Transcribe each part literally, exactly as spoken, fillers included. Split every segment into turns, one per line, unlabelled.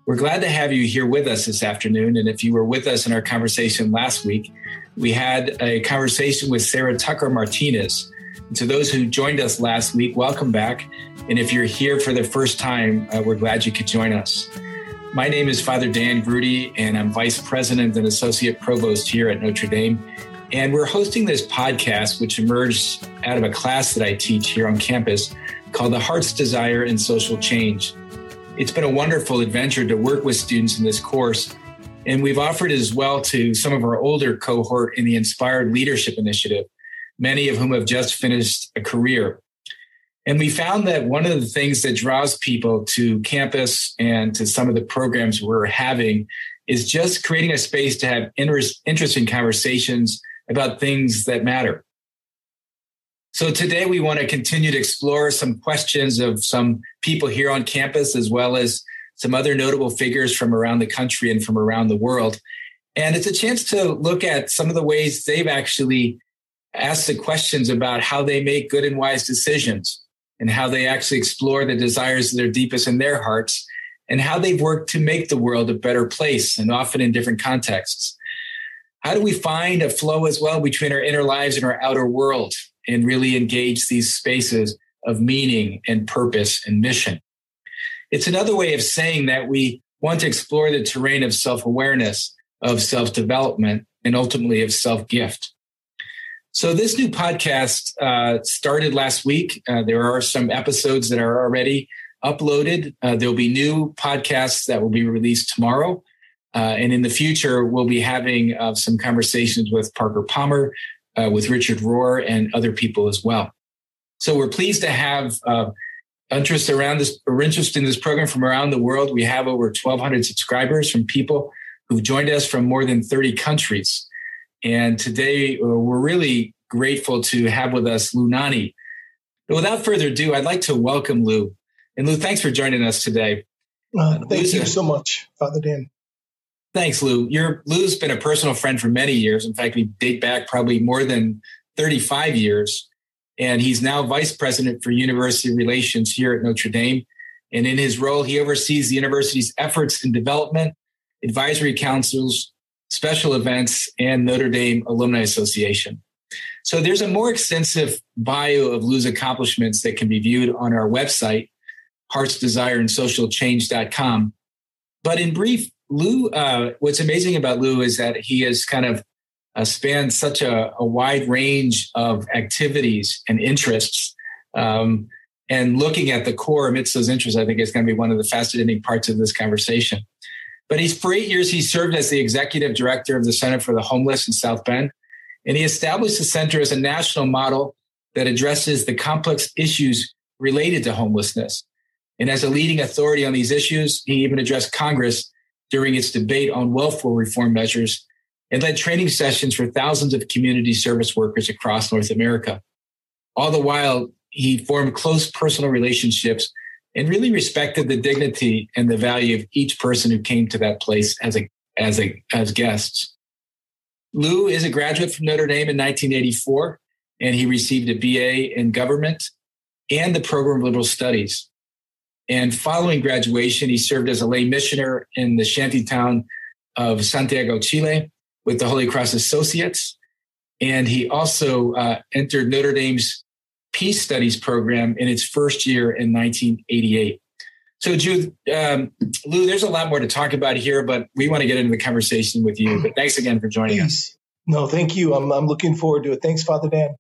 We're glad to have you here with us this afternoon. And if you were with us in our conversation last week, we had a conversation with Sarah Tucker Martinez. And to those who joined us last week, welcome back. And if you're here for the first time, uh, we're glad you could join us. My name is Father Dan Grudy, and I'm Vice President and Associate Provost here at Notre Dame. And we're hosting this podcast, which emerged out of a class that I teach here on campus called The Heart's Desire in Social Change. It's been a wonderful adventure to work with students in this course, and we've offered it as well to some of our older cohort in the Inspired Leadership Initiative, many of whom have just finished a career. And we found that one of the things that draws people to campus and to some of the programs we're having is just creating a space to have interest, interesting conversations about things that matter. So today we want to continue to explore some questions of some people here on campus, as well as some other notable figures from around the country and from around the world. And it's a chance to look at some of the ways they've actually asked the questions about how they make good and wise decisions and how they actually explore the desires that are deepest in their hearts and how they've worked to make the world a better place, and often in different contexts. How do we find a flow as well between our inner lives and our outer world, and really engage these spaces of meaning and purpose and mission? It's another way of saying that we want to explore the terrain of self-awareness, of self-development, and ultimately of self-gift. So this new podcast uh, started last week. Uh, there are some episodes that are already uploaded. Uh, there'll be new podcasts that will be released tomorrow. Uh, and in the future, we'll be having uh, some conversations with Parker Palmer, Uh, with Richard Rohr and other people as well. So we're pleased to have uh, interest around this, or interest in this program from around the world. We have over twelve hundred subscribers from people who've joined us from more than thirty countries. And today uh, we're really grateful to have with us Lou Nanne. But without further ado, I'd like to welcome Lou. And Lou, thanks for joining us today.
Uh, thank Lou's you a, so much, Father Dan.
Thanks, Lou. Your, Lou's been a personal friend for many years. In fact, we date back probably more than thirty-five years. And he's now Vice President for University Relations here at Notre Dame. And in his role, he oversees the university's efforts in development, advisory councils, special events, and Notre Dame Alumni Association. So there's a more extensive bio of Lou's accomplishments that can be viewed on our website, hearts desire and social change dot com. But in brief, Lou, uh, what's amazing about Lou is that he has kind of uh, spanned such a, a wide range of activities and interests. Um, and looking at the core amidst those interests, I think is going to be one of the fascinating parts of this conversation. But he's for eight years, he served as the executive director of the Center for the Homeless in South Bend. And he established the center as a national model that addresses the complex issues related to homelessness. And as a leading authority on these issues, he even addressed Congress during its debate on welfare reform measures and led training sessions for thousands of community service workers across North America. All the while, he formed close personal relationships and really respected the dignity and the value of each person who came to that place as a as a as guests. Lou is a graduate from Notre Dame in nineteen eighty-four, and he received a B A in government and the program of liberal studies. And following graduation, he served as a lay missioner in the shantytown of Santiago, Chile, with the Holy Cross Associates. And he also uh, entered Notre Dame's Peace Studies program in its first year in nineteen eighty-eight. So, Jude, um, Lou, there's a lot more to talk about here, but we want to get into the conversation with you. But thanks again for joining
Please.
us.
No, thank you. I'm, I'm looking forward to it. Thanks, Father Dan.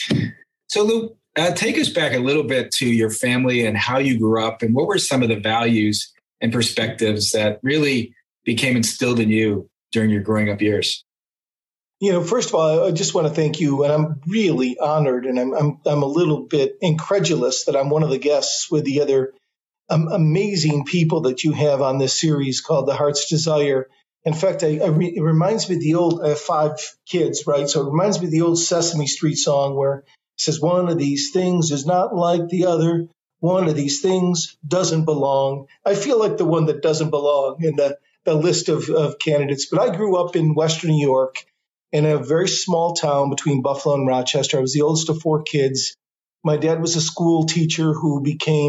So, Lou, Uh, take us back a little bit to your family and how you grew up, and what were some of the values and perspectives that really became instilled in you during your growing up years?
You know, first of all, I just want to thank you, and I'm really honored, and I'm I'm, I'm a little bit incredulous that I'm one of the guests with the other um, amazing people that you have on this series called The Heart's Desire. In fact, I, I re- it reminds me of the old, I have five kids, right? So it reminds me of the old Sesame Street song where it says, one of these things is not like the other. One of these things doesn't belong. I feel like the one that doesn't belong in the, the list of, of candidates. But I grew up in Western New York in a very small town between Buffalo and Rochester. I was the oldest of four kids. My dad was a school teacher who became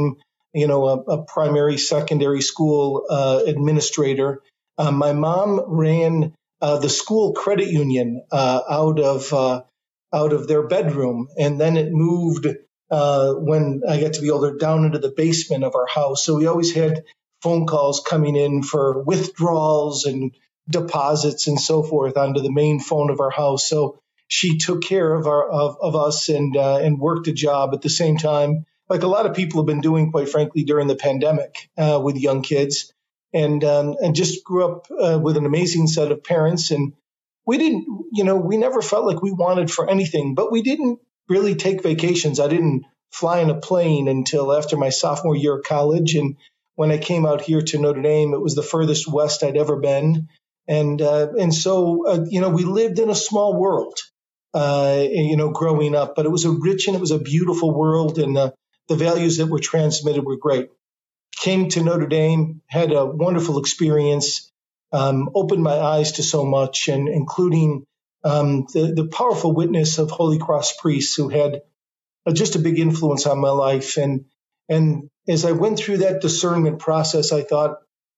you know, a, a primary, secondary school uh, administrator. Uh, my mom ran uh, the school credit union uh, out of uh, out of their bedroom, and then it moved uh, when I got to be older down into the basement of our house. So we always had phone calls coming in for withdrawals and deposits and so forth onto the main phone of our house. So she took care of our of, of us and uh, and worked a job at the same time, like a lot of people have been doing, quite frankly, during the pandemic uh, with young kids, and um, and just grew up uh, with an amazing set of parents. And we didn't, you know, we never felt like we wanted for anything, but we didn't really take vacations. I didn't fly in a plane until after my sophomore year of college, and when I came out here to Notre Dame, it was the furthest west I'd ever been. And uh, and so, uh, you know, we lived in a small world, uh, you know, growing up. But it was a rich and it was a beautiful world. And uh, the values that were transmitted were great. Came to Notre Dame, had a wonderful experience, um, opened my eyes to so much, and including um, the, the powerful witness of Holy Cross priests who had uh, just a big influence on my life. And and as I went through that discernment process, I thought,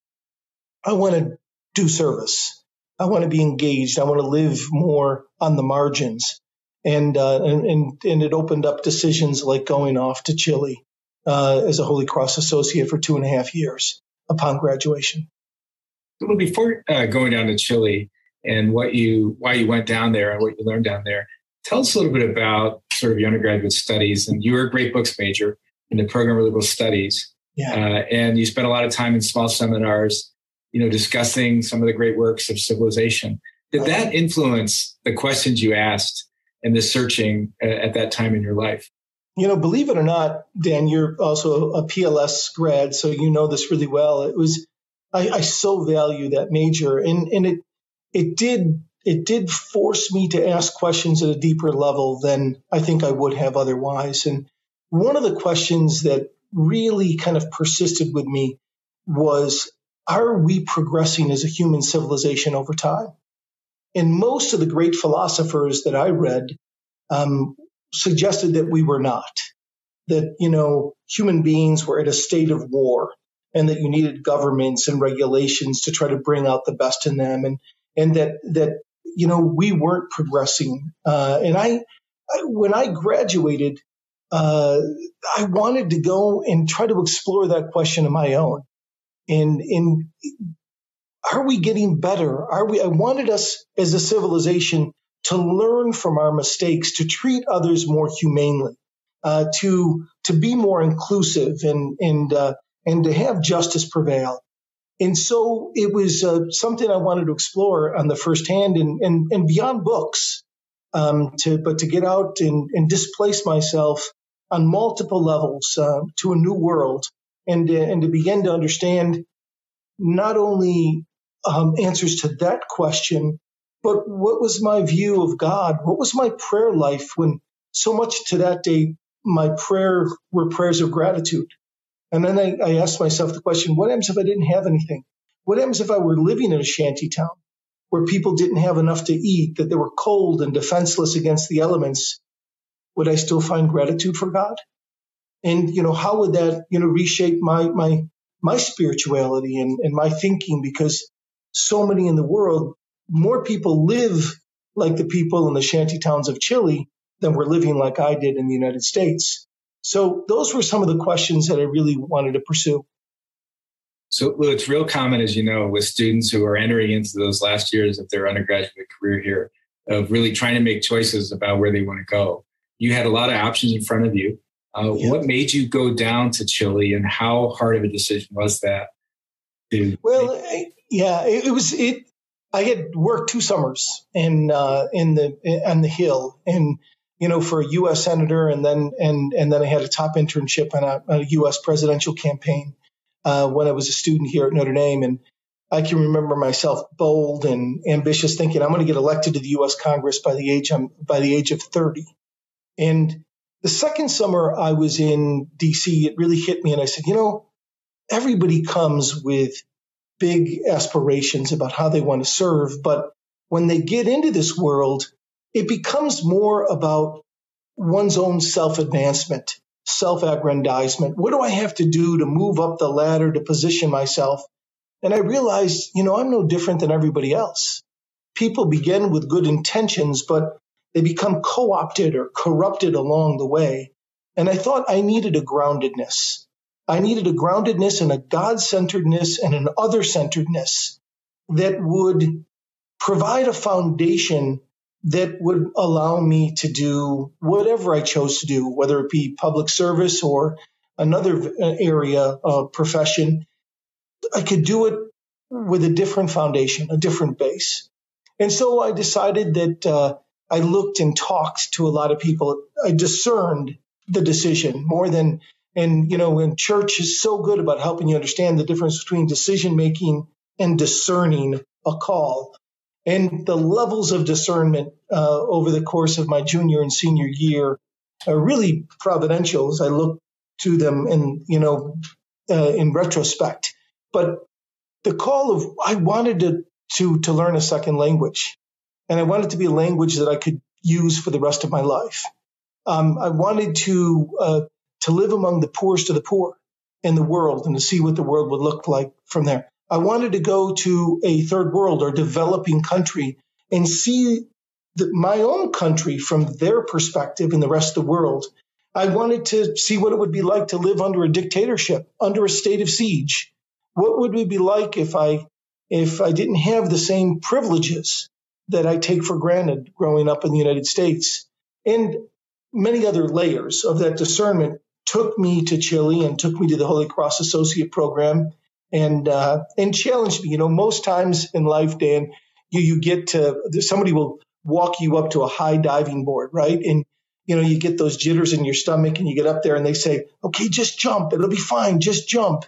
I want to do service. I want to be engaged. I want to live more on the margins. And, uh, and, and, and it opened up decisions like going off to Chile uh, as a Holy Cross associate for two and a half years upon graduation.
Well, before uh, going down to Chile and what you, why you went down there and what you learned down there, tell us a little bit about sort of your undergraduate studies. And you were a great books major in the program of liberal studies.
Yeah.
Uh, and you spent a lot of time in small seminars, you know, discussing some of the great works of civilization. Did that influence the questions you asked and the searching uh, at that time in your life?
You know, believe it or not, Dan, you're also a P L S grad, so you know this really well. It was, I, I so value that major, and and it it did it did force me to ask questions at a deeper level than I think I would have otherwise. And one of the questions that really kind of persisted with me was, are we progressing as a human civilization over time? And most of the great philosophers that I read um, suggested that we were not, that, you know, human beings were at a state of war and that you needed governments and regulations to try to bring out the best in them. And, and that, that, you know, we weren't progressing. Uh, and I, I, when I graduated, uh, I wanted to go and try to explore that question on my own. And, and are we getting better? Are we? I wanted us as a civilization to learn from our mistakes, to treat others more humanely, uh, to to be more inclusive, and and uh, and to have justice prevail. And so it was uh, something I wanted to explore on the first hand, and and, and beyond books, um, to but to get out and, and displace myself on multiple levels uh, to a new world. And, uh, and to begin to understand not only um, answers to that question, but what was my view of God? What was my prayer life when so much to that day, my prayer were prayers of gratitude? And then I, I asked myself the question, what happens if I didn't have anything? What happens if I were living in a shanty town where people didn't have enough to eat, that they were cold and defenseless against the elements? Would I still find gratitude for God? And, you know, how would that, you know, reshape my my my spirituality and, and my thinking? Because so many in the world, more people live like the people in the shanty towns of Chile than were living like I did in the United States. So those were some of the questions that I really wanted to pursue.
So well, it's real common, as you know, with students who are entering into those last years of their undergraduate career here, of really trying to make choices about where they want to go. You had a lot of options in front of you. Uh, yeah. What made you go down to Chile, and how hard of a decision was that? To
well, make- yeah, it, it was. It. I had worked two summers in uh, in the on the Hill, and you know, for a U S senator, and then and and then I had a top internship on a, a U S presidential campaign uh, when I was a student here at Notre Dame, and I can remember myself bold and ambitious, thinking I'm going to get elected to the U S Congress by the age I'm by the age of thirty, and the second summer I was in D C, it really hit me. And I said, you know, everybody comes with big aspirations about how they want to serve. But when they get into this world, it becomes more about one's own self-advancement self-aggrandizement. What do I have to do to move up the ladder to position myself? And I realized, you know, I'm no different than everybody else. People begin with good intentions, but they become co-opted or corrupted along the way. And I thought I needed a groundedness. I needed a groundedness and a God-centeredness and an other-centeredness that would provide a foundation that would allow me to do whatever I chose to do, whether it be public service or another area of profession. I could do it with a different foundation, a different base. And so I decided that uh, I looked and talked to a lot of people. I discerned the decision more than, and, you know, and church is so good about helping you understand the difference between decision-making and discerning a call. And the levels of discernment uh, over the course of my junior and senior year are really providential as I look to them in, you know, uh, in retrospect. But the call of, I wanted to, to, to learn a second language, and I wanted to be a language that I could use for the rest of my life. Um, I wanted to, uh, to live among the poorest of the poor in the world and to see what the world would look like from there. I wanted to go to a third world or developing country and see the, my own country from their perspective and the rest of the world. I wanted to see what it would be like to live under a dictatorship, under a state of siege. What would it be like if I if I didn't have the same privileges that I take for granted growing up in the United States? And many other layers of that discernment took me to Chile and took me to the Holy Cross Associate Program. And uh, and challenged me. You know, most times in life, Dan, you you get to somebody will walk you up to a high diving board, right? And you know, you get those jitters in your stomach, and you get up there, and they say, "Okay, just jump. It'll be fine. Just jump."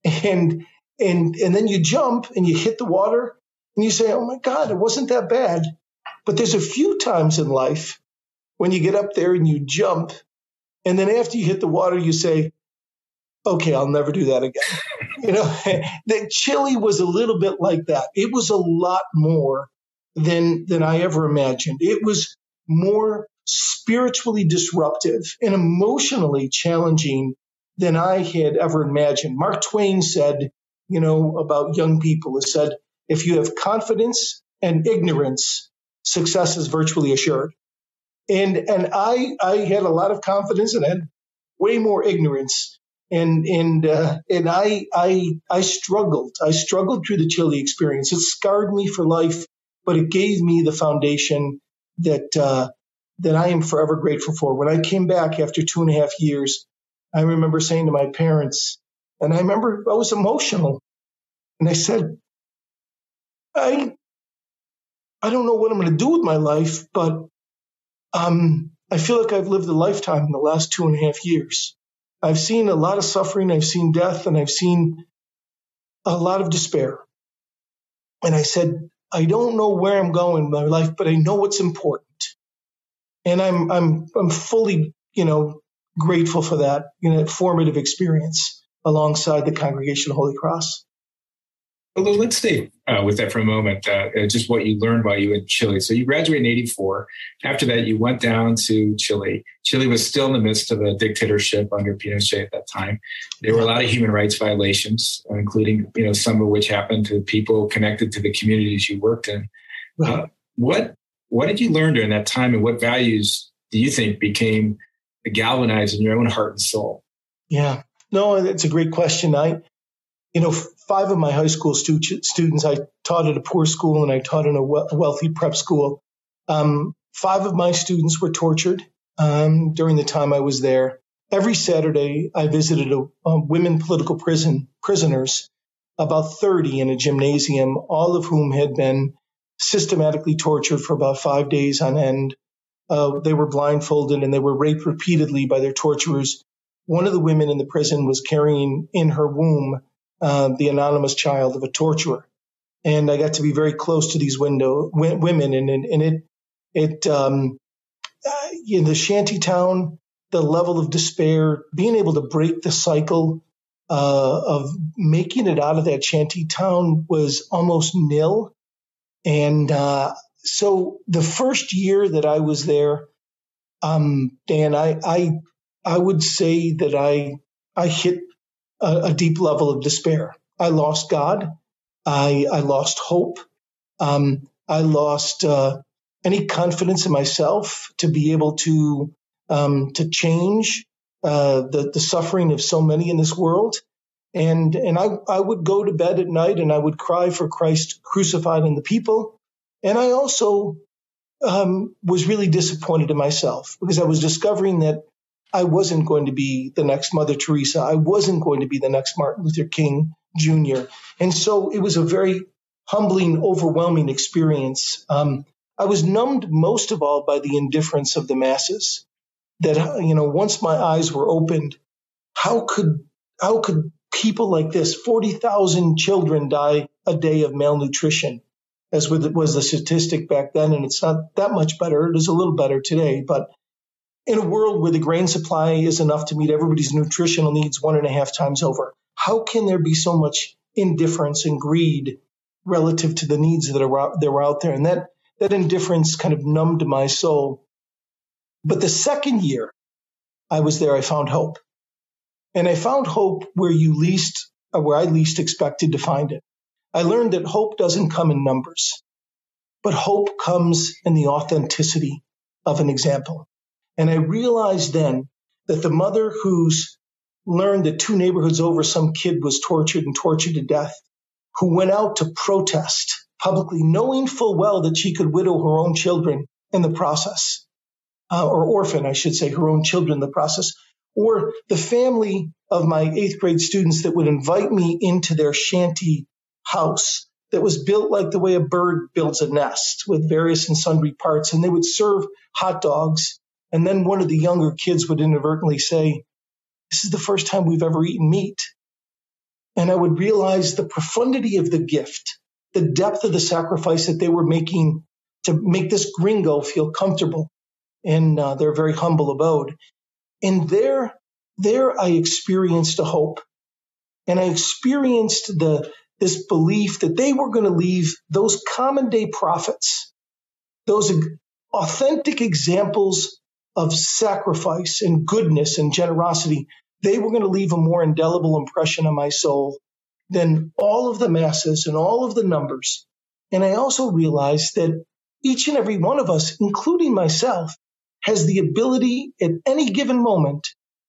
And and and then you jump, and you hit the water, and you say, "Oh my God, it wasn't that bad." But there's a few times in life when you get up there and you jump, and then after you hit the water, you say, "Okay, I'll never do that again." You know, that Chile was a little bit like that. It was a lot more than than I ever imagined. It was more spiritually disruptive and emotionally challenging than I had ever imagined. Mark Twain said, you know, about young people, he said, if you have confidence and ignorance, success is virtually assured. And and I I had a lot of confidence and had way more ignorance. And and uh, and I I I struggled. I struggled through the Chile experience. It scarred me for life, but it gave me the foundation that uh, that I am forever grateful for. When I came back after two and a half years, I remember saying to my parents, and I remember I was emotional, and I said, I I don't know what I'm going to do with my life, but um, I feel like I've lived a lifetime in the last two and a half years. I've seen a lot of suffering, I've seen death, and I've seen a lot of despair. And I said, I don't know where I'm going in my life, but I know what's important. And I'm I'm I'm fully, you know, grateful for that, you know, formative experience alongside the Congregation of Holy Cross.
Well, let's stay uh, with that for a moment, uh, just what you learned while you were in Chile. So you graduated in eighty-four. After that, you went down to Chile. Chile was still in the midst of a dictatorship under Pinochet at that time. There were a lot of human rights violations, including, you know, some of which happened to people connected to the communities you worked in. Right. Uh, what what did you learn during that time, and what values do you think became galvanized in your own heart and soul?
Yeah, no, that's a great question. I, you know, five of my high school stu- students, I taught at a poor school and I taught in a we- wealthy prep school. Um, five of my students were tortured um, during the time I was there. Every Saturday, I visited a, a women political prison prisoners, about thirty in a gymnasium, all of whom had been systematically tortured for about five days on end. Uh, they were blindfolded and they were raped repeatedly by their torturers. One of the women in the prison was carrying in her womb uh, the anonymous child of a torturer. And I got to be very close to these window w- women. And, and, and it, it um, uh, in the shanty town, the level of despair, being able to break the cycle uh, of making it out of that shanty town was almost nil. And uh, so the first year that I was there, um, Dan, I, I I would say that I I hit a, a deep level of despair. I lost God. I, I lost hope. Um, I lost uh, any confidence in myself to be able to um, to change uh, the the suffering of so many in this world. And and I I would go to bed at night and I would cry for Christ crucified and the people. And I also um, was really disappointed in myself because I was discovering that I wasn't going to be the next Mother Teresa. I wasn't going to be the next Martin Luther King Junior And so it was a very humbling, overwhelming experience. Um, I was numbed most of all by the indifference of the masses. That, you know, once my eyes were opened, how could how could people like this, forty thousand children die a day of malnutrition, as was the statistic back then, and it's not that much better. It is a little better today, but in a world where the grain supply is enough to meet everybody's nutritional needs one and a half times over, how can there be so much indifference and greed relative to the needs that are that were out there? And that that indifference kind of numbed my soul. But the second year I was there, I found hope. And I found hope where you least, or where I least expected to find it. I learned that hope doesn't come in numbers, but hope comes in the authenticity of an example. And I realized then that the mother who's learned that two neighborhoods over some kid was tortured and tortured to death, who went out to protest publicly, knowing full well that she could widow her own children in the process, uh, or orphan, I should say, her own children in the process, or the family of my eighth grade students that would invite me into their shanty house that was built like the way a bird builds a nest with various and sundry parts, and they would serve hot dogs. And then one of the younger kids would inadvertently say, "This is the first time we've ever eaten meat." And I would realize the profundity of the gift, the depth of the sacrifice that they were making to make this gringo feel comfortable in uh, their very humble abode. And there, there I experienced a hope. And I experienced the this belief that they were going to leave those common day prophets, those authentic examples of sacrifice and goodness and generosity, they were going to leave a more indelible impression on my soul than all of the masses and all of the numbers. And I also realized that each and every one of us, including myself, has the ability at any given moment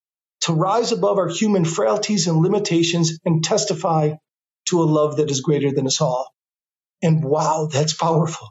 to rise above our human frailties and limitations and testify to a love that is greater than us all. And wow, that's powerful.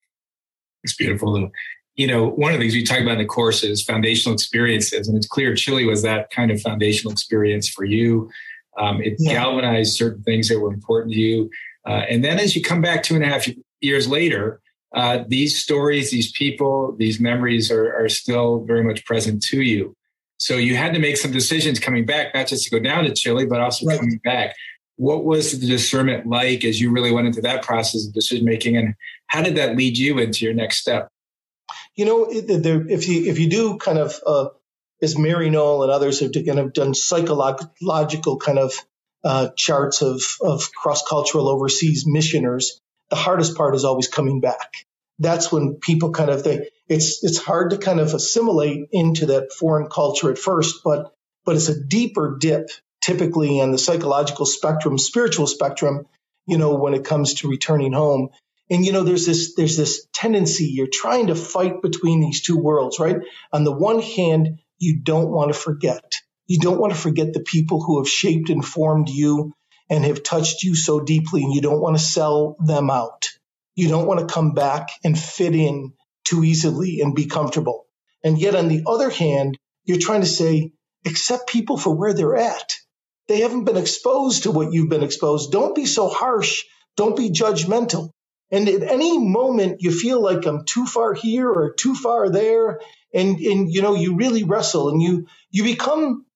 It's beautiful. You know, one of the things we talk about in the course is foundational experiences, and it's clear Chile was that kind of foundational experience for you. Um, it yeah. galvanized certain things that were important to you. Uh, and then as you come back two and a half years later, uh, these stories, these people, these memories are, are still very much present to you. So you had to make some decisions coming back, not just to go down to Chile, but also right. coming back. What was the discernment like as you really went into that process of decision making, and how did that lead you into your next step?
You know, if you if you do kind of, uh, as Mary Knoll and others have kind of done psychological kind of uh, charts of, of cross-cultural overseas missioners, the hardest part is always coming back. That's when people kind of, they, it's it's hard to kind of assimilate into that foreign culture at first, but but it's a deeper dip typically on the psychological spectrum, spiritual spectrum, you know, when it comes to returning home. And, you know, there's this there's this tendency, you're trying to fight between these two worlds, right? On the one hand, you don't want to forget. You don't want to forget the people who have shaped and formed you and have touched you so deeply, and you don't want to sell them out. You don't want to come back and fit in too easily and be comfortable. And yet, on the other hand, you're trying to say, accept people for where they're at. They haven't been exposed to what you've been exposed. Don't be so harsh. Don't be judgmental. And at any moment you feel like I'm too far here or too far there, and, and you know, you really wrestle and you you become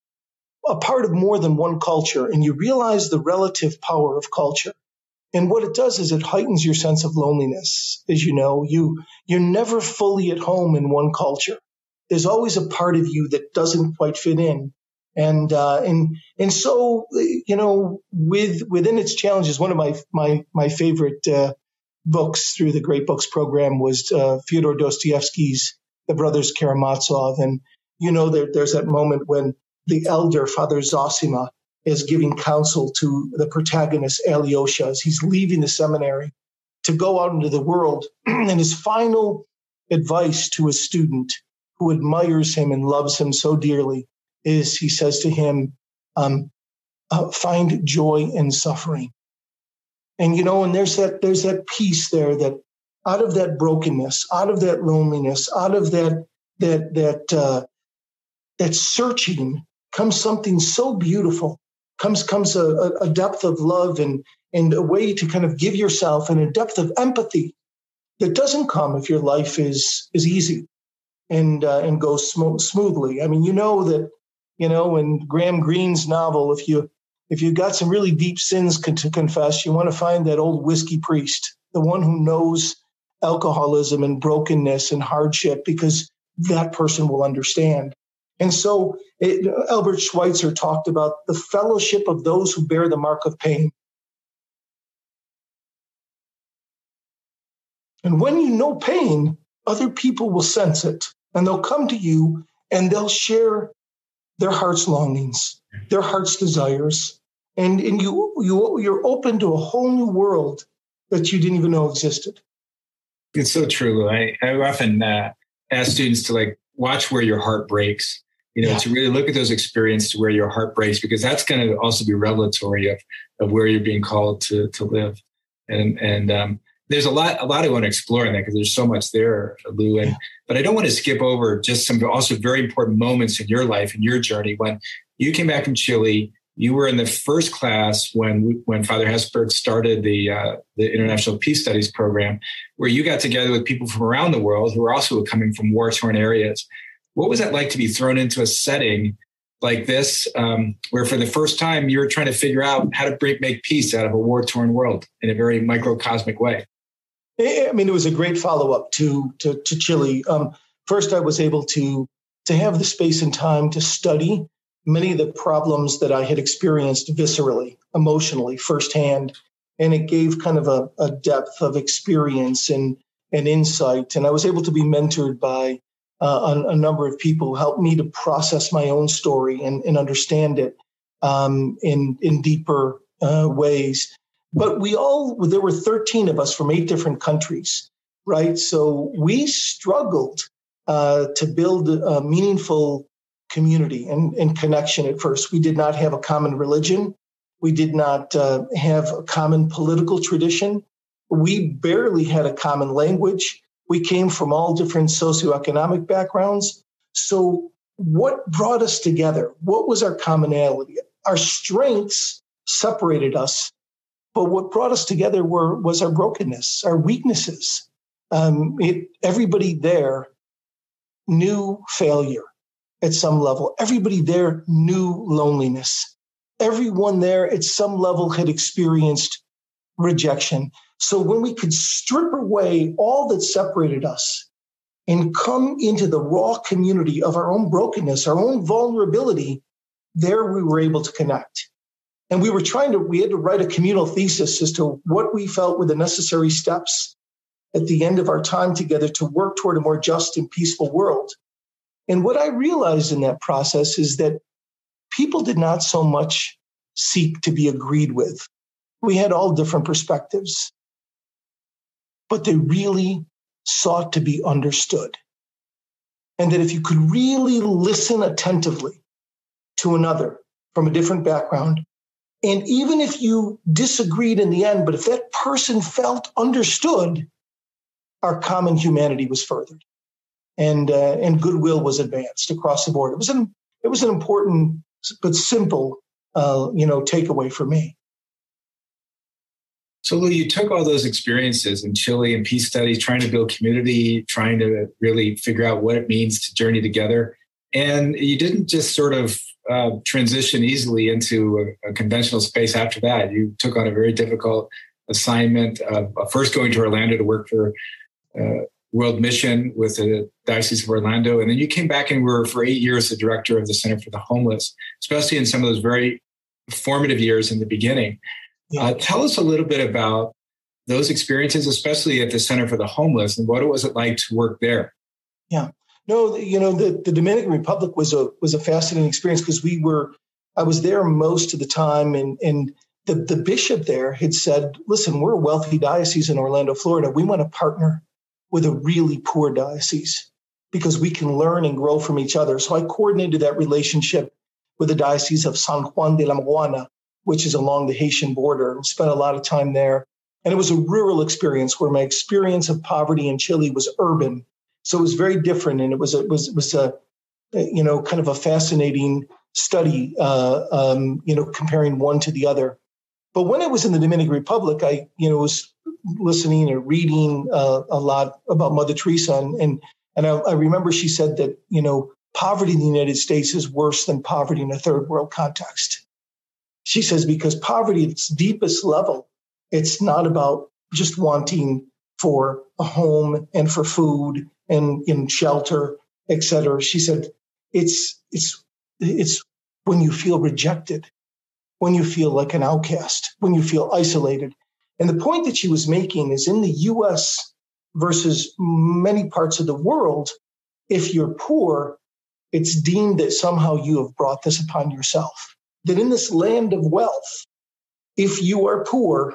a part of more than one culture, and you realize the relative power of culture. And what it does is it heightens your sense of loneliness. As you know, you you're never fully at home in one culture. There's always a part of you that doesn't quite fit in. And uh, and and so, you know, with within its challenges, one of my my my favorite uh, books through the Great Books program was uh, Fyodor Dostoevsky's The Brothers Karamazov, and You know, there, there's that moment when the elder, Father Zosima, is giving counsel to the protagonist, Alyosha, as he's leaving the seminary to go out into the world. And his final advice to a student who admires him and loves him so dearly is, he says to him, um, uh, find joy in suffering. And, you know, and there's that, there's that peace there that out of that brokenness, out of that loneliness, out of that, that, that, uh, that searching comes something so beautiful, comes, comes a, a depth of love and, and a way to kind of give yourself and a depth of empathy that doesn't come if your life is, is easy and, uh, and goes sm- smoothly. I mean, you know that, you know, in Graham Greene's novel, if you, if you've got some really deep sins con- to confess, you want to find that old whiskey priest, the one who knows alcoholism and brokenness and hardship, because that person will understand. And so it, Albert Schweitzer talked about the fellowship of those who bear the mark of pain. And when you know pain, other people will sense it, and they'll come to you and they'll share their heart's longings, their heart's desires. And, and you, you, you're open to a whole new world that you didn't even know existed.
It's so true. I, I often uh, ask students to like watch where your heart breaks, you know, yeah. to really look at those experiences where your heart breaks, because that's going to also be revelatory of, of where you're being called to, to live. And, and, um, there's a lot, a lot I want to explore in that because there's so much there, Lou. And, yeah. but I don't want to skip over just some also very important moments in your life and your journey. When you came back from Chile, you were in the first class when, when Father Hesburgh started the, uh, the International Peace Studies program, where you got together with people from around the world who were also coming from war-torn areas. What was that like to be thrown into a setting like this, um, where for the first time you were trying to figure out how to break, make peace out of a war-torn world in a very microcosmic way?
I mean, it was a great follow-up to, to, to Chile. Um, first, I was able to, to have the space and time to study many of the problems that I had experienced viscerally, emotionally, firsthand. And it gave kind of a, a depth of experience and, and insight. And I was able to be mentored by uh, a, a number of people who helped me to process my own story and, and understand it um, in, in deeper uh, ways. But we all, there were thirteen of us from eight different countries, right? So we struggled uh, to build a meaningful community and, and connection at first. We did not have a common religion. We did not uh, have a common political tradition. We barely had a common language. We came from all different socioeconomic backgrounds. So what brought us together? What was our commonality? Our strengths separated us. But what brought us together were was our brokenness, our weaknesses. Um, it, everybody there knew failure at some level. Everybody there knew loneliness. Everyone there at some level had experienced rejection. So when we could strip away all that separated us and come into the raw community of our own brokenness, our own vulnerability, there we were able to connect. And we were trying to, we had to write a communal thesis as to what we felt were the necessary steps at the end of our time together to work toward a more just and peaceful world. And what I realized in that process is that people did not so much seek to be agreed with. We had all different perspectives, but they really sought to be understood. And that if you could really listen attentively to another from a different background, and even if you disagreed in the end, but if that person felt understood, our common humanity was furthered, and uh, and goodwill was advanced across the board. It was an it was an important but simple, uh, you know, takeaway for me.
So, Lou, you took all those experiences in Chile and peace studies, trying to build community, trying to really figure out what it means to journey together, and you didn't just sort of Uh, transition easily into a, a conventional space after that. You took on a very difficult assignment of uh, first going to Orlando to work for uh, World Mission with the Diocese of Orlando. And then you came back and were for eight years the director of the Center for the Homeless, especially in some of those very formative years in the beginning. Yeah. Uh, tell us a little bit about those experiences, especially at the Center for the Homeless, and what was it like to work there?
Yeah. No, you know, the, the Dominican Republic was a was a fascinating experience because we were, I was there most of the time, and and the, the bishop there had said, listen, we're a wealthy diocese in Orlando, Florida. We want to partner with a really poor diocese because we can learn and grow from each other. So I coordinated that relationship with the Diocese of San Juan de la Maguana, which is along the Haitian border, and spent a lot of time there. And it was a rural experience where my experience of poverty in Chile was urban. So it was very different. And it was, it was, it was a, you know, kind of a fascinating study, uh, um, you know, comparing one to the other. But when I was in the Dominican Republic, I, you know, was listening and reading uh, a lot about Mother Teresa. And, and, and I, I remember she said that, you know, poverty in the United States is worse than poverty in a third world context. She says, because poverty at its deepest level, it's not about just wanting for a home and for food and in shelter, et cetera. She said, it's, it's, it's when you feel rejected, when you feel like an outcast, when you feel isolated. And the point that she was making is in the U S versus many parts of the world, if you're poor, it's deemed that somehow you have brought this upon yourself. That in this land of wealth, if you are poor,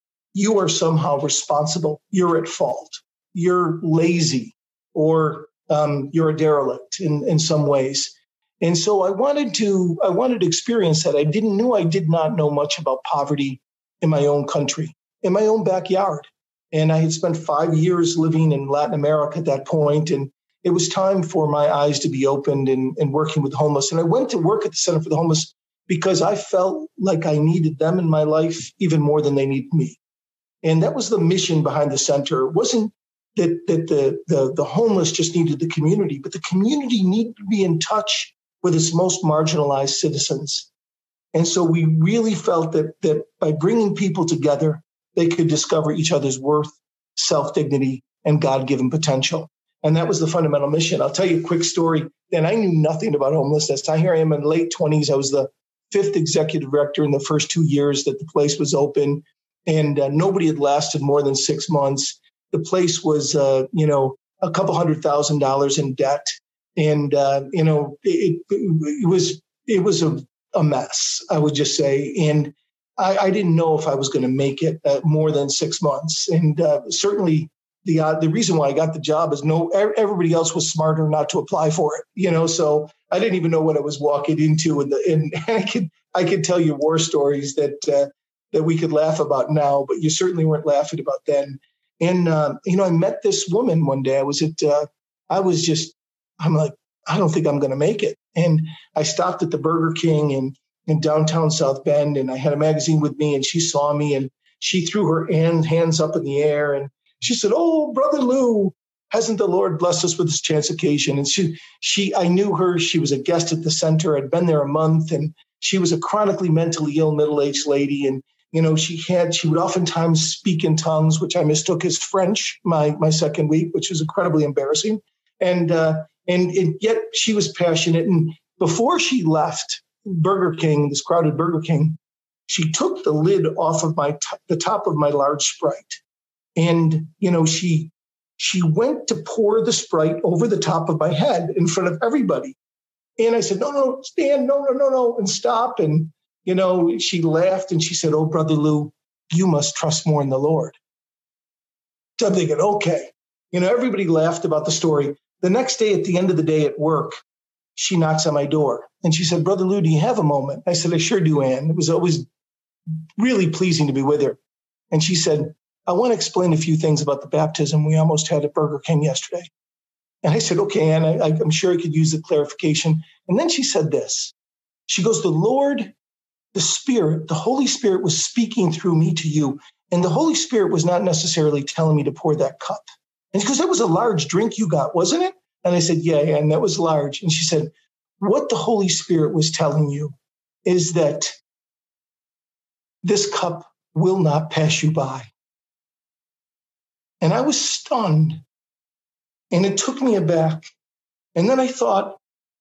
you are somehow responsible. You're at fault. You're lazy, or um, you're a derelict in, in some ways. And so I wanted to, I wanted to experience that. I didn't know, I did not know much about poverty in my own country, in my own backyard. And I had spent five years living in Latin America at that point, and it was time for my eyes to be opened and, and working with the homeless. And I went to work at the Center for the Homeless because I felt like I needed them in my life even more than they needed me. And that was the mission behind the center. It wasn't that, that the, the, the homeless just needed the community, but the community needed to be in touch with its most marginalized citizens. And so we really felt that, that by bringing people together, they could discover each other's worth, self-dignity, and God-given potential. And that was the fundamental mission. I'll tell you a quick story. And I knew nothing about homelessness. I, here I am in late twenties. I was the fifth executive director in the first two years that the place was open. And uh, nobody had lasted more than six months. The place was, uh, you know, a couple hundred thousand dollars in debt. And, uh, you know, it, it, it was it was a, a mess, I would just say. And I, I didn't know if I was going to make it uh, more than six months. And uh, certainly the uh, the reason why I got the job is no, everybody else was smarter not to apply for it, you know, so I didn't even know what I was walking into. And, the, and I could I could tell you war stories that uh, that we could laugh about now, but you certainly weren't laughing about then. And, uh, you know, I met this woman one day. I was at, uh, I was just, I'm like, I don't think I'm going to make it. And I stopped at the Burger King in, in downtown South Bend, and I had a magazine with me, and she saw me, and she threw her hand, hands up in the air, and she said, "Oh, Brother Lou, hasn't the Lord blessed us with this chance occasion?" And she, she, I knew her. She was a guest at the center. I'd been there a month, and she was a chronically mentally ill middle-aged lady. And, you know, she had, she would oftentimes speak in tongues, which I mistook as French my, my second week, which was incredibly embarrassing. And, uh, and, and yet she was passionate. And before she left Burger King, this crowded Burger King, she took the lid off of my, t- the top of my large Sprite. And, you know, she, she went to pour the Sprite over the top of my head in front of everybody. And I said, no, no, stand, no, no, no, no, and stop. And, you know, she laughed and she said, "Oh, Brother Lou, you must trust more in the Lord." So I'm thinking, okay. You know, everybody laughed about the story. The next day, at the end of the day at work, she knocks on my door and she said, "Brother Lou, do you have a moment?" I said, "I sure do, Ann." It was always really pleasing to be with her. And she said, "I want to explain a few things about the baptism we almost had at Burger King yesterday." And I said, "Okay, Ann, I, I'm sure I could use the clarification." And then she said this. She goes, "The Lord, the Spirit, the Holy Spirit was speaking through me to you. And the Holy Spirit was not necessarily telling me to pour that cup." And she goes, "That was a large drink you got, wasn't it?" And I said, "Yeah, and that was large." And she said, "What the Holy Spirit was telling you is that this cup will not pass you by." And I was stunned. And it took me aback. And then I thought,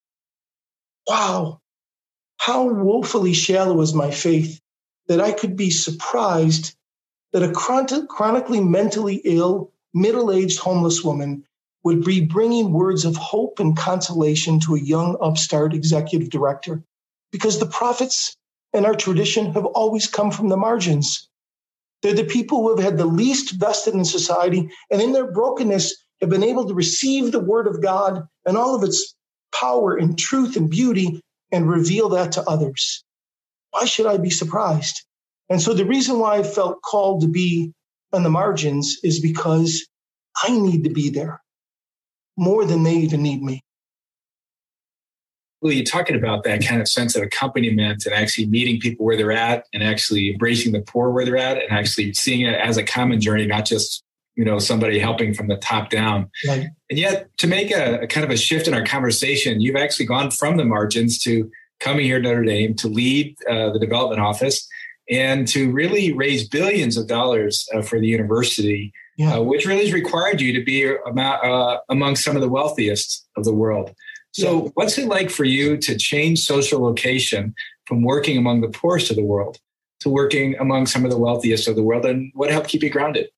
wow, how woefully shallow is my faith that I could be surprised that a chron- chronically mentally ill, middle-aged homeless woman would be bringing words of hope and consolation to a young upstart executive director, because the prophets in our tradition have always come from the margins. They're the people who have had the least vested in society, and in their brokenness have been able to receive the word of God and all of its power and truth and beauty and reveal that to others. Why should I be surprised? And so the reason why I felt called to be on the margins is because I need to be there more than they even need me.
Well, you're talking about that kind of sense of accompaniment and actually meeting people where they're at and actually embracing the poor where they're at and actually seeing it as a common journey, not just, you know, somebody helping from the top down.
Right.
And yet to make a, a kind of a shift in our conversation, you've actually gone from the margins to coming here to Notre Dame to lead uh, the development office and to really raise billions of dollars uh, for the university, yeah. uh, which really has required you to be uh, among some of the wealthiest of the world. So yeah. What's it like for you to change social location from working among the poorest of the world to working among some of the wealthiest of the world? And what helped keep you grounded?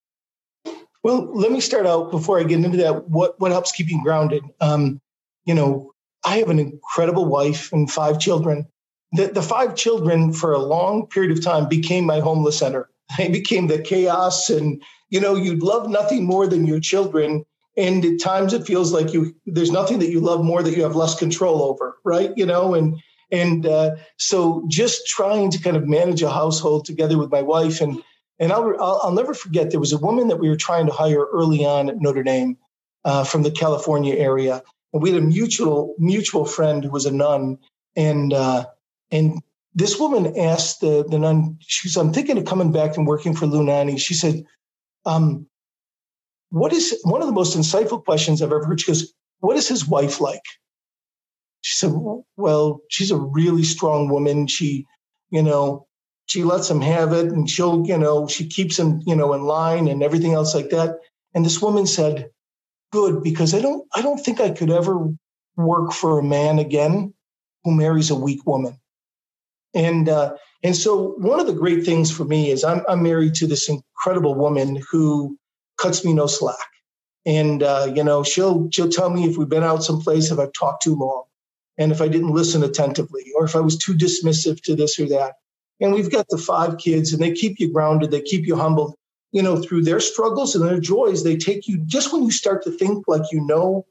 Well, let me start out before I get into that. What, what helps keep you grounded? Um, you know, I have an incredible wife and five children. The, the five children for a long period of time became my homeless center. They became the chaos. And, you know, you'd love nothing more than your children. And at times it feels like you there's nothing that you love more that you have less control over, right? You know, and and uh, so just trying to kind of manage a household together with my wife. And and I'll, I'll, I'll never forget, there was a woman that we were trying to hire early on at Notre Dame uh, from the California area. And we had a mutual mutual friend who was a nun. And uh, and this woman asked the, the nun, she said, I'm thinking of coming back and working for Lunani. She said, um, what is one of the most insightful questions I've ever heard? She goes, what is his wife like? She said, well, she's a really strong woman. She, you know, she lets him have it and she'll, you know, she keeps him, you know, in line and everything else like that. And this woman said, good, because I don't, I don't think I could ever work for a man again who marries a weak woman. And, uh, and so one of the great things for me is I'm, I'm married to this incredible woman who cuts me no slack. And, uh, you know, she'll, she'll tell me if we've been out someplace, if I've talked too long and if I didn't listen attentively, or if I was too dismissive to this or that. And we've got the five kids and they keep you grounded. They keep you humbled, you know, through their struggles and their joys. They take you just when you start to think like, you know,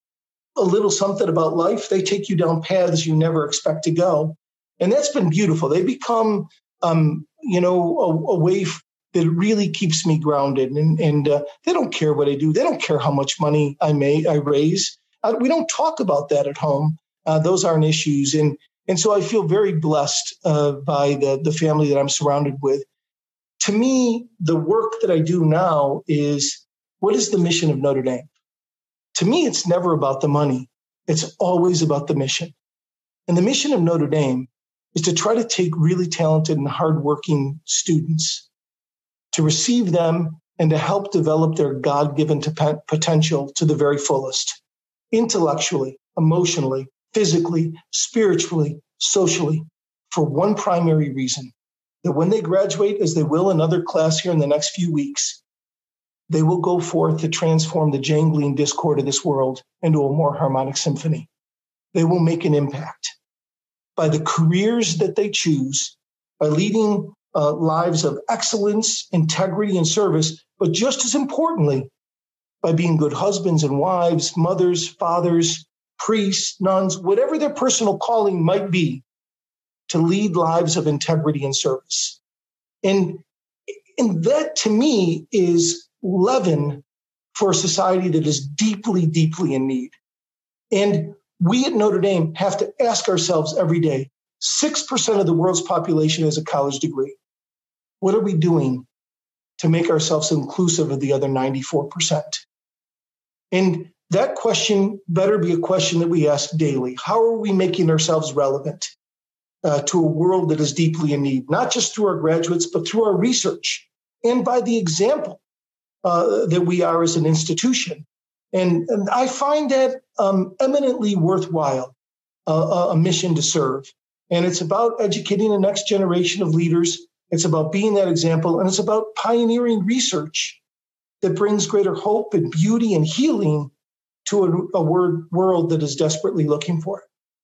a little something about life, they take you down paths you never expect to go. And that's been beautiful. They become, um, you know, a, a way f- that really keeps me grounded. And, and uh, they don't care what I do. They don't care how much money I may I raise. Uh, we don't talk about that at home. Uh, those aren't issues. And and so I feel very blessed uh, by the, the family that I'm surrounded with. To me, the work that I do now is, what is the mission of Notre Dame? To me, it's never about the money. It's always about the mission. And the mission of Notre Dame is to try to take really talented and hardworking students, to receive them and to help develop their God-given potential to the very fullest, intellectually, emotionally, physically, spiritually, socially, for one primary reason, that when they graduate, as they will another class here in the next few weeks, they will go forth to transform the jangling discord of this world into a more harmonic symphony. They will make an impact by the careers that they choose, by leading uh, lives of excellence, integrity, and service, but just as importantly, by being good husbands and wives, mothers, fathers, priests, nuns, whatever their personal calling might be, to lead lives of integrity and service. And, and that, to me, is leaven for a society that is deeply, deeply in need. And we at Notre Dame have to ask ourselves every day, six percent of the world's population has a college degree. What are we doing to make ourselves inclusive of the other ninety-four percent? And that question better be a question that we ask daily. How are we making ourselves relevant uh, to a world that is deeply in need, not just through our graduates, but through our research and by the example uh, that we are as an institution? And, and I find that um, eminently worthwhile, uh, a mission to serve. And it's about educating the next generation of leaders. It's about being that example. And it's about pioneering research that brings greater hope and beauty and healing to a, a word, world that is desperately looking for it.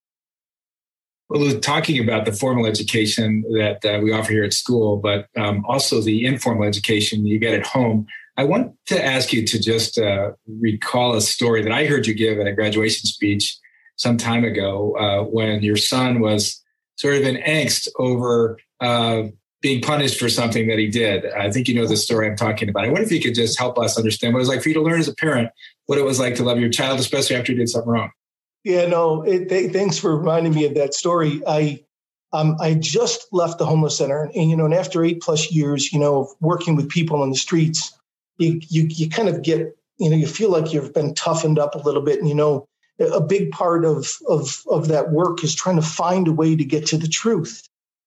Well, talking about the formal education that uh, we offer here at school, but um, also the informal education you get at home, I want to ask you to just uh, recall a story that I heard you give at a graduation speech some time ago uh, when your son was sort of in angst over uh, being punished for something that he did. I think you know the story I'm talking about. I wonder if you could just help us understand what it was like for you to learn as a parent, what it was like to love your child, especially after you did something wrong.
Yeah, no, it, th- thanks for reminding me of that story. I um, I just left the homeless center, and, you know, and after eight plus years, you know, of working with people on the streets, you, you you kind of get, you know, you feel like you've been toughened up a little bit. And, you know, a big part of of of that work is trying to find a way to get to the truth.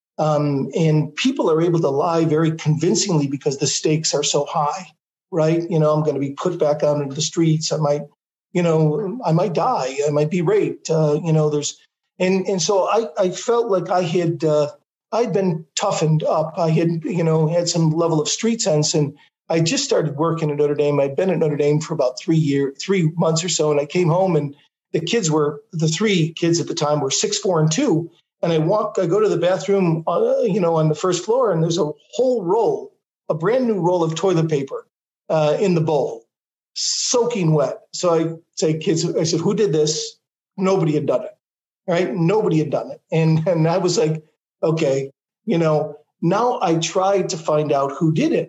Um, and people are able to lie very convincingly because the stakes are so high, right? You know, I'm going to be put back out into the streets. I might, you know, I might die. I might be raped. Uh, you know, there's, and and so I, I felt like I had, uh, I'd been toughened up. I had, you know, had some level of street sense, and I just started working at Notre Dame. I'd been at Notre Dame for about three years, three months or so, and I came home, and the kids were, the three kids at the time were six, four, and two. And I walk, I go to the bathroom, uh, you know, on the first floor, and there's a whole roll, a brand new roll of toilet paper uh, in the bowl, soaking wet. So I say, kids, I said, who did this? Nobody had done it, right? Nobody had done it. And, and I was like, okay, you know, now I tried to find out who did it.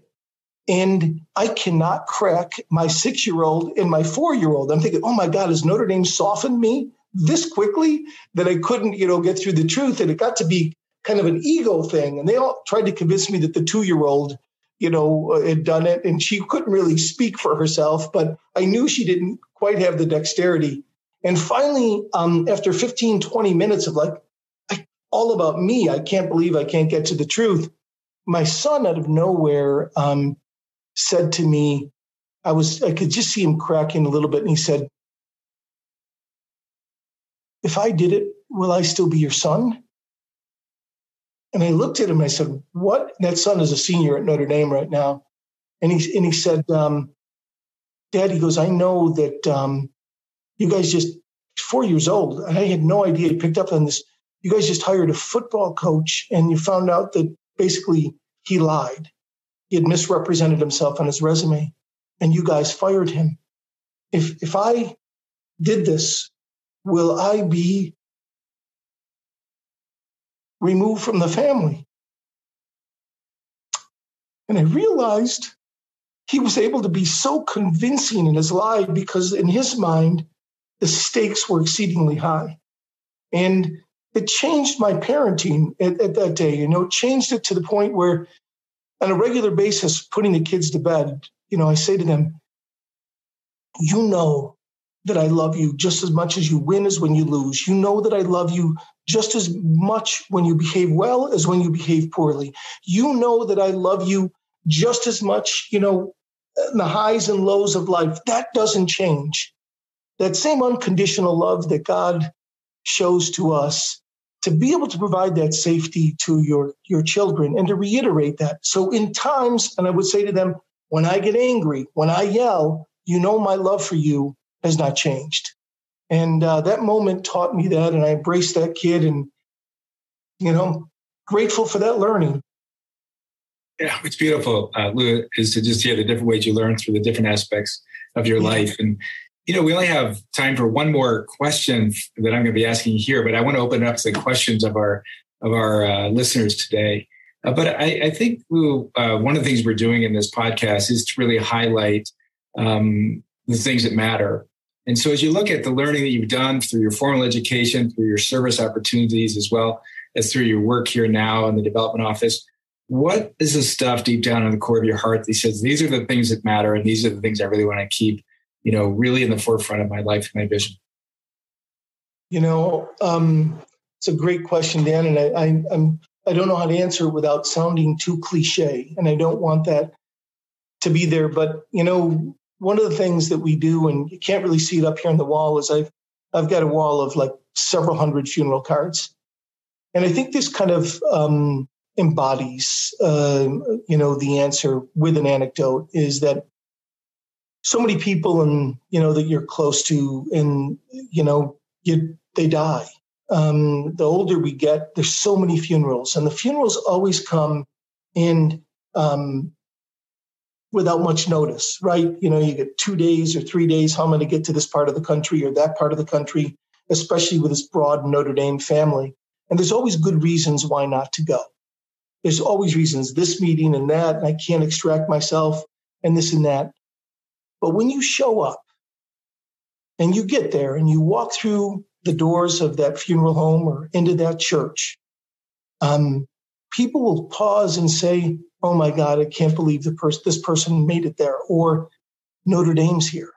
And I cannot crack my six-year-old and my four-year-old. I'm thinking, oh, my God, has Notre Dame softened me this quickly that I couldn't, you know, get through the truth? And it got to be kind of an ego thing. And they all tried to convince me that the two-year-old, you know, had done it. And she couldn't really speak for herself, but I knew she didn't quite have the dexterity. And finally, um, after fifteen, twenty minutes of like, I, all about me, I can't believe I can't get to the truth. My son out of nowhere um, said to me, I was, I could just see him cracking a little bit. And he said, if I did it, will I still be your son? And I looked at him and I said, what? And that son is a senior at Notre Dame right now. And he, and he said, um, Dad, he goes, I know that um, you guys just, four years old, and I had no idea he picked up on this. You guys just hired a football coach, and you found out that basically he lied. He had misrepresented himself on his resume, and you guys fired him. If if I did this, will I be removed from the family? And I realized he was able to be so convincing in his lie because in his mind, the stakes were exceedingly high. And it changed my parenting at, at that day. You know, it changed it to the point where on a regular basis, putting the kids to bed, you know, I say to them, you know that I love you just as much as you win as when you lose. You know that I love you just as much when you behave well as when you behave poorly. You know that I love you just as much, you know, in the highs and lows of life. That doesn't change. That same unconditional love that God shows to us, to be able to provide that safety to your, your children and to reiterate that. So in times, and I would say to them, when I get angry, when I yell, you know my love for you has not changed. And uh, that moment taught me that, and I embraced that kid and, you know, grateful for that learning.
Yeah, what's beautiful, uh, Lou, is to just hear the different ways you learn through the different aspects of your yeah. life. And you know, we only have time for one more question that I'm going to be asking here, but I want to open it up to the questions of our of our uh, listeners today. Uh, but I, I think Lou, uh, one of the things we're doing in this podcast is to really highlight um, the things that matter. And so as you look at the learning that you've done through your formal education, through your service opportunities, as well as through your work here now in the development office, what is the stuff deep down in the core of your heart that says, these are the things that matter and these are the things I really want to keep, you know, really in the forefront of my life and my vision?
You know, um, it's a great question, Dan, and I, I, I'm I don't know how to answer it without sounding too cliche, and I don't want that to be there. But you know, one of the things that we do, and you can't really see it up here on the wall, is I've I've got a wall of like several hundred funeral cards, and I think this kind of um, embodies, uh, you know, the answer with an anecdote. Is that so many people and, you know, that you're close to and, you know, you, they die. Um, the older we get, there's so many funerals, and the funerals always come in um, without much notice, right? You know, you get two days or three days. How am I going to get to this part of the country or that part of the country, especially with this broad Notre Dame family? And there's always good reasons why not to go. There's always reasons, this meeting and that, and I can't extract myself and this and that. But when you show up and you get there and you walk through the doors of that funeral home or into that church, um, people will pause and say, oh my God, I can't believe the pers- this person made it there, or Notre Dame's here.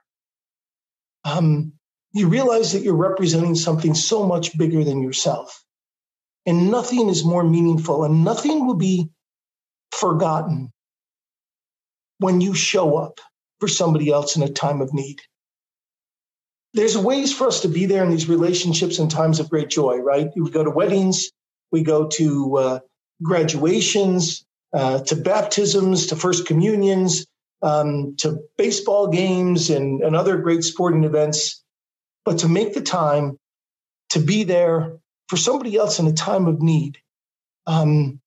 Um, you realize that you're representing something so much bigger than yourself. And nothing is more meaningful and nothing will be forgotten when you show up for somebody else in a time of need. There's ways for us to be there in these relationships in times of great joy, right? We go to weddings, we go to uh, graduations, uh, to baptisms, to first communions, um, to baseball games and, and other great sporting events. But to make the time to be there for somebody else in a time of need, um,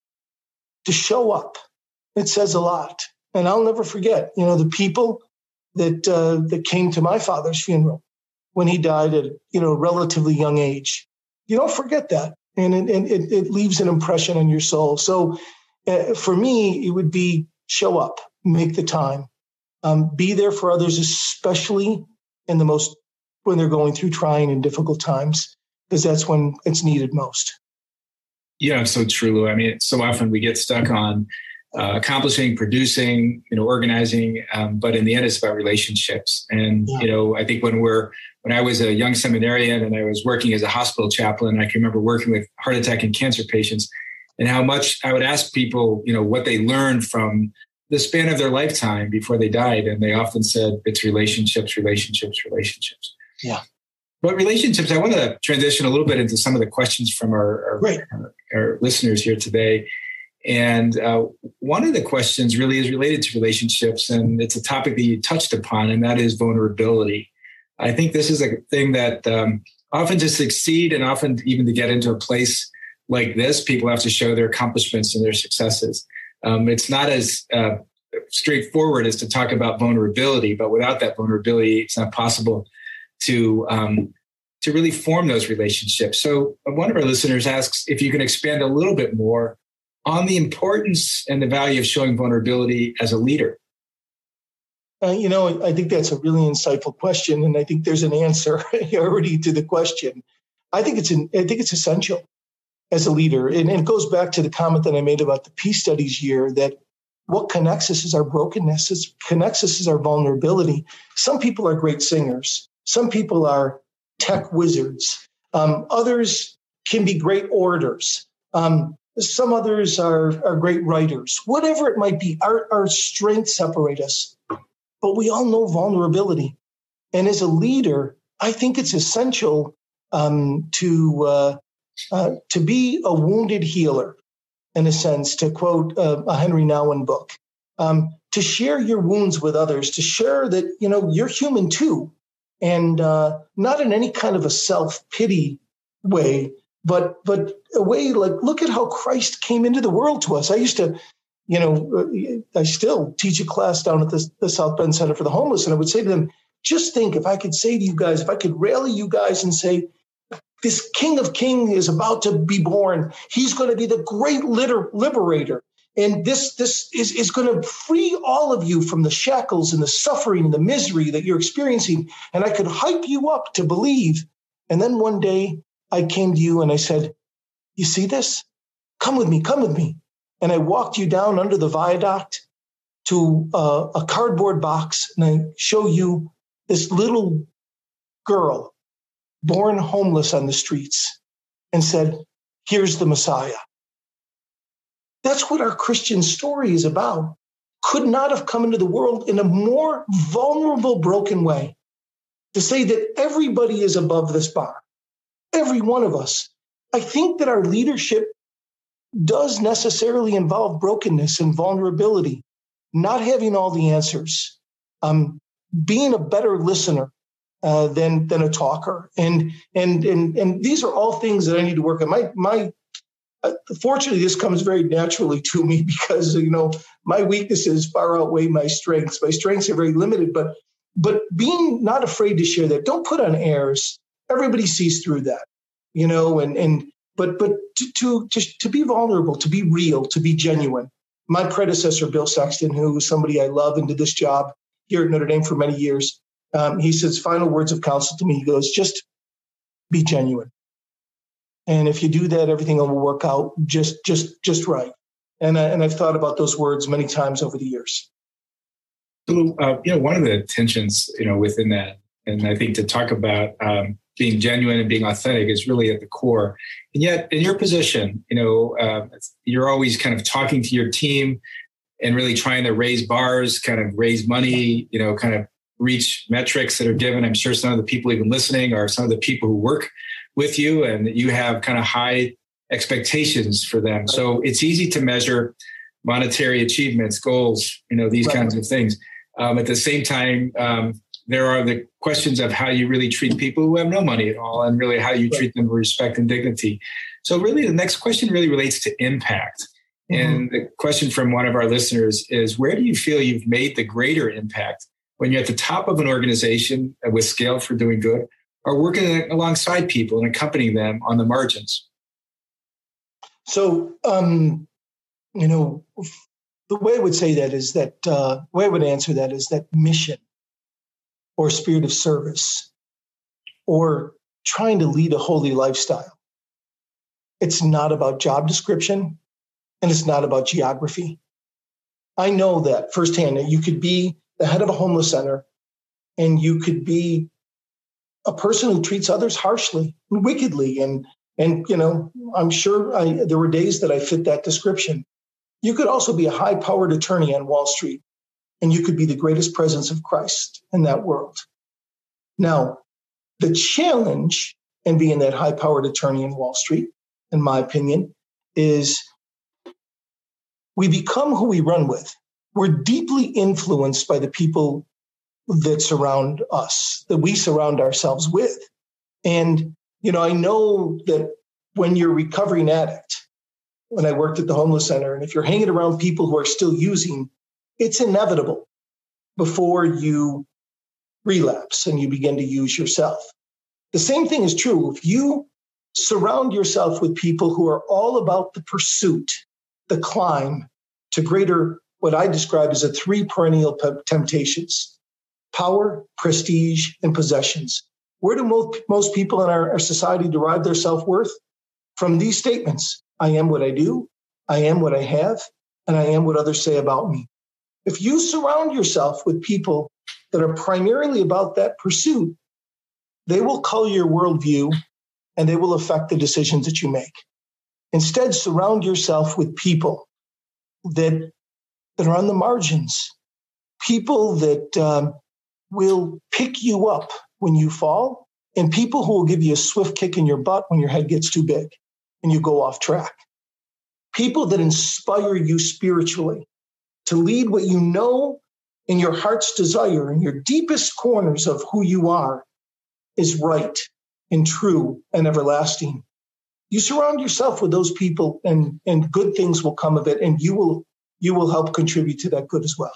to show up, it says a lot. And I'll never forget, you know, the people that uh, that came to my father's funeral when he died at, you know, a relatively young age. You don't forget that. And it, and it, it leaves an impression on your soul. So uh, for me, it would be show up, make the time, um, be there for others, especially in the most, when they're going through trying and difficult times, because that's when it's needed most.
Yeah, so true, Lou. I mean, so often we get stuck on Uh, accomplishing, producing, you know, organizing, um, but in the end, it's about relationships. And yeah. you know, I think when we're when I was a young seminarian and I was working as a hospital chaplain, I can remember working with heart attack and cancer patients, and how much I would ask people, you know, what they learned from the span of their lifetime before they died, and they often said it's relationships, relationships, relationships.
Yeah.
But relationships, I want to transition a little bit into some of the questions from our our, our, our listeners here today. And uh, one of the questions really is related to relationships, and it's a topic that you touched upon, and that is vulnerability. I think this is a thing that um, often to succeed and often even to get into a place like this, people have to show their accomplishments and their successes. Um, it's not as uh, straightforward as to talk about vulnerability, but without that vulnerability, it's not possible to um, to really form those relationships. So one of our listeners asks if you can expand a little bit more on the importance and the value of showing vulnerability as a leader.
Uh, you know, I think that's a really insightful question, and I think there's an answer already to the question. I think it's an, I think it's essential as a leader, and, and it goes back to the comment that I made about the Peace Studies year, that what connects us is our brokenness, it connects us is our vulnerability. Some people are great singers. Some people are tech wizards. Um, others can be great orators. Um, Some others are, are great writers. Whatever it might be, our, our strengths separate us. But we all know vulnerability. And as a leader, I think it's essential um, to uh, uh, to be a wounded healer, in a sense, to quote uh, a Henry Nouwen book, um, to share your wounds with others, to share that, you know, you're human too. And uh, not in any kind of a self-pity way, But but a way like, look at how Christ came into the world to us. I used to, you know, I still teach a class down at the, the South Bend Center for the Homeless. And I would say to them, just think if I could say to you guys, if I could rally you guys and say, this King of Kings is about to be born. He's going to be the great litter, liberator. And this, this is, is going to free all of you from the shackles and the suffering and the misery that you're experiencing. And I could hype you up to believe. And then one day, I came to you and I said, you see this? Come with me, come with me. And I walked you down under the viaduct to uh, a cardboard box, and I show you this little girl born homeless on the streets, and said, here's the Messiah. That's what our Christian story is about. Could not have come into the world in a more vulnerable, broken way, to say that everybody is above this bar. Every one of us. I think that our leadership does necessarily involve brokenness and vulnerability, not having all the answers, um, being a better listener uh, than than a talker. And and and and these are all things that I need to work on. My my uh, fortunately, this comes very naturally to me because you know my weaknesses far outweigh my strengths. My strengths are very limited, but but being not afraid to share that. Don't put on airs. Everybody sees through that, you know. And and but but to to to, to be vulnerable, to be real, to be genuine. My predecessor, Bill Sexton, who was somebody I love and did this job here at Notre Dame for many years, um, he says final words of counsel to me. He goes, just be genuine. And if you do that, everything will work out just just just right. And, I, and I've thought about those words many times over the years.
So, uh, you know, one of the tensions, you know, within that, and I think to talk about um, being genuine and being authentic is really at the core. And yet in your position, you know, uh, you're always kind of talking to your team and really trying to raise bars, kind of raise money, you know, kind of reach metrics that are given. I'm sure some of the people even listening are some of the people who work with you, and you have kind of high expectations for them. So it's easy to measure monetary achievements, goals, you know, these right. kinds of things. Um, at the same time, um, there are the questions of how you really treat people who have no money at all, and really how you right. treat them with respect and dignity. So really the next question really relates to impact. Mm-hmm. And the question from one of our listeners is, where do you feel you've made the greater impact when you're at the top of an organization with scale for doing good, or working alongside people and accompanying them on the margins?
So, um, you know, the way I would say that is that, uh, the way I would answer that is that mission or spirit of service or trying to lead a holy lifestyle. It's not about job description and it's not about geography. I know that firsthand, that you could be the head of a homeless center and you could be a person who treats others harshly and wickedly. And, and you know, I'm sure I, there were days that I fit that description. You could also be a high-powered attorney on Wall Street, and you could be the greatest presence of Christ in that world. Now, the challenge in being that high-powered attorney in Wall Street, in my opinion, is we become who we run with. We're deeply influenced by the people that surround us, that we surround ourselves with. And, you know, I know that when you're a recovering addict, when I worked at the homeless center, and if you're hanging around people who are still using, it's inevitable before you relapse and you begin to use yourself. The same thing is true if you surround yourself with people who are all about the pursuit, the climb to greater, what I describe as a three perennial temptations: power, prestige, and possessions. Where do most, most people in our, our society derive their self-worth? From these statements: I am what I do, I am what I have, and I am what others say about me. If you surround yourself with people that are primarily about that pursuit, they will color your worldview and they will affect the decisions that you make. Instead, surround yourself with people that, that are on the margins, people that um, will pick you up when you fall, and people who will give you a swift kick in your butt when your head gets too big and you go off track. People that inspire you spiritually to lead what you know in your heart's desire, in your deepest corners of who you are, is right and true and everlasting. You surround yourself with those people, and, and good things will come of it, and you will you will help contribute to that good as well.